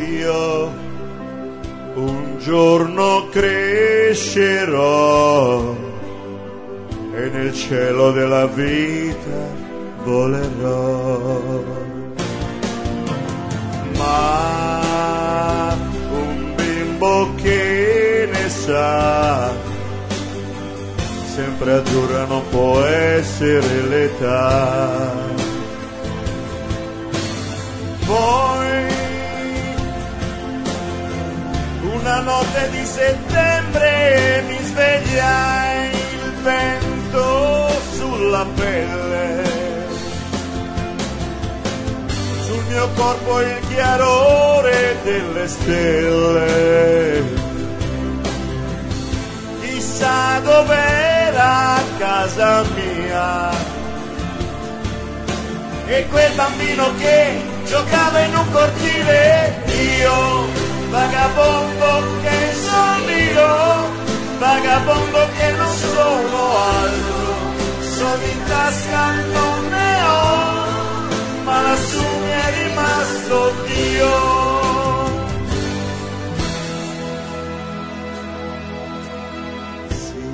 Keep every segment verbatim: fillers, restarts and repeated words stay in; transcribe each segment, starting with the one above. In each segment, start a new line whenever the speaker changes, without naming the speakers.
io un giorno crescerò e nel cielo della vita volerò. Ma un bimbo che ne sa, sempre azzurra non può essere l'età. Poi una notte di settembre mi svegliai, il vento sulla pelle, sul mio corpo il chiarore delle stelle. Chissà dov'era casa mia e quel bambino che giocava in un cortile. Io, vagabondo che sono io, vagabondo che non sono altro, soldi in tasca non ne ho, ma lassù mi è rimasto Dio. Sì,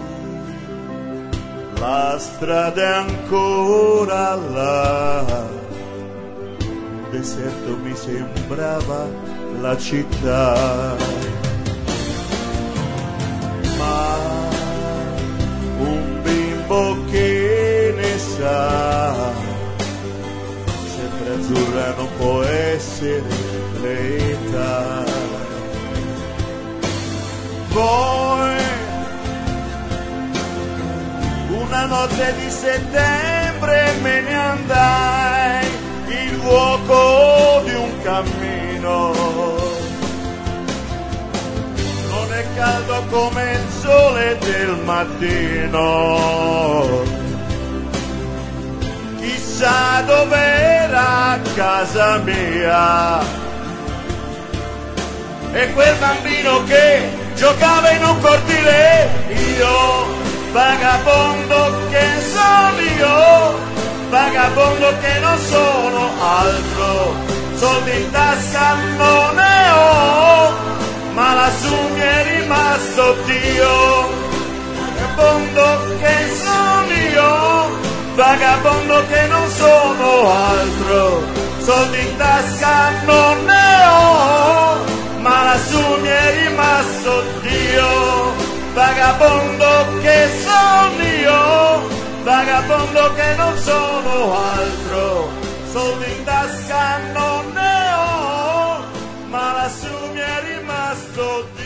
la strada è ancora là, un deserto mi sembrava la città, ma un bimbo che ne sa, sempre azzurra non può essere l'età. Poi una notte di settembre me ne andai, il fuoco di un cammino non è caldo come il sole del mattino. Chissà dov'era casa mia e quel bambino che giocava in un cortile. Io, vagabondo che sono io, vagabondo che non sono altro, soldi in tasca non ne ho, ma lassù mi è rimasto Dio. Vagabondo che sono io, vagabondo che non sono altro, soldi in tasca non ne ho, ma lassù mi è rimasto Dio. Vagabondo che sono io, vagabondo che non sono altro, soldi in tasca non ne ho, ma lassù mi è rimasto Dio.